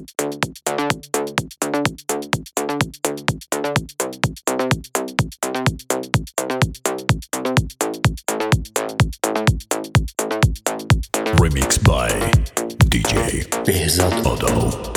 Remix by DJ Behzad Odo.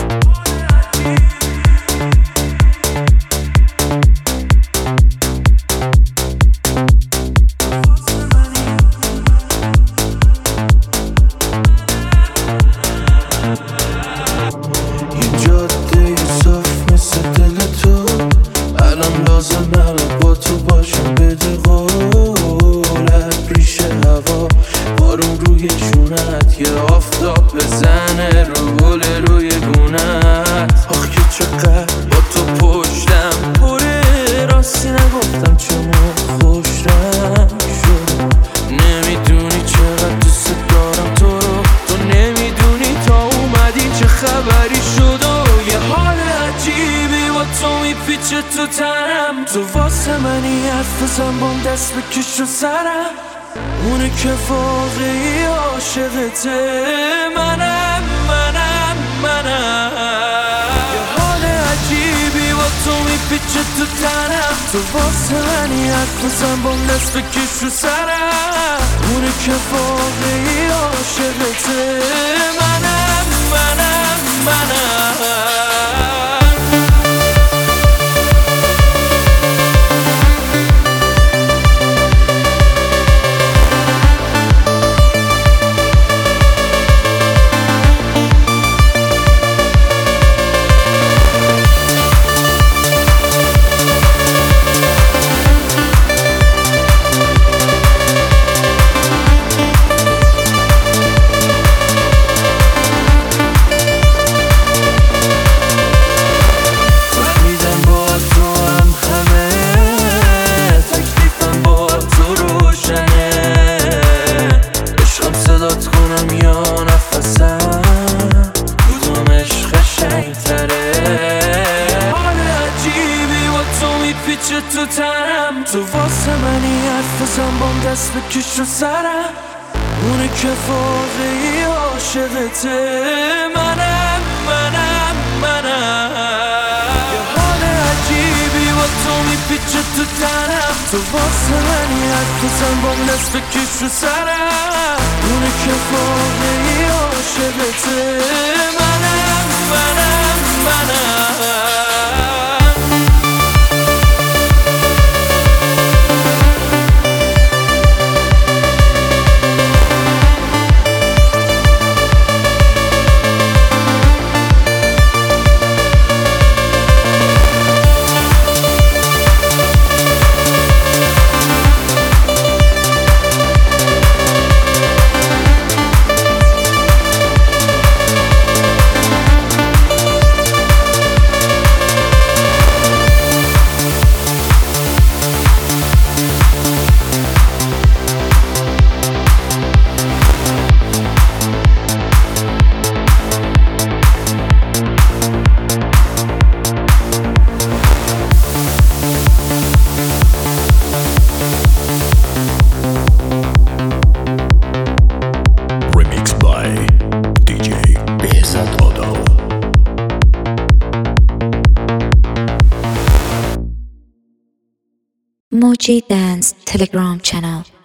یه آفتاب بزنه رو گل روی گونت. آخ که چقدر با تو پشتم پره، راستی نگفتم چون خوش رنگ شد. نمیدونی چقدر دوست دارم تو رو، تو نمیدونی تا اومدی چه خبری شد. و یه حال عجیبی با تو میپیچه تو تنم. تو واسه منی حرف بزن بام دست بکش رو سرم. اونه که واقعی عاشقته منم. یه حال عجیبی با تو میپیچه تو تنم. تو واسه منی حرف بزن بام دست بکش رو سرم. اونه که واقعی عاشقته منم. پیچه تو تنم. تو واسه منی حرف بزن بام دست بکش رو سرم. اونه که واقعی عاشقته منم. یه حال عجیبی با تو میپیچه تو تنم. تو واسه منی حرف بزن بام دست بکش رو سرم. اونه که واقعی عاشقته منم. Moji Dance Telegram channel.